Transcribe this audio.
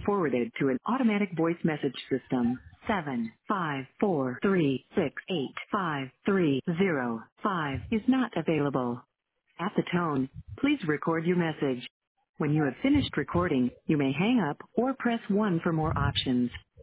forwarded to an automatic voice message system. 754368530 is not available. At the tone, please record your message. When you have finished recording, you may hang up or press 1 for more options.